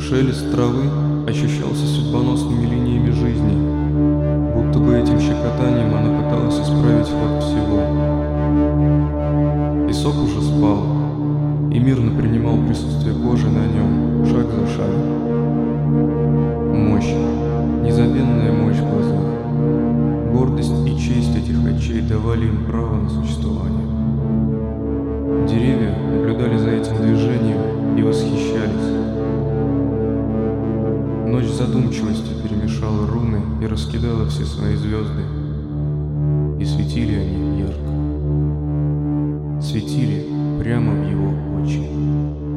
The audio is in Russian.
Шелест травы ощущался судьбоносными линиями жизни, будто бы этим щекотанием она пыталась исправить ход всего. Песок уже спал и мирно принимал присутствие кожи на нем, шаг за шагом. Мощь, незабвенная мощь в глазах, гордость и честь этих очей давали им право на существование. Деревья наблюдали за этим движением и восхищались. Ночь задумчивостью перемешала руны и раскидала все свои звезды. И светили они ярко. Светили прямо в его очи.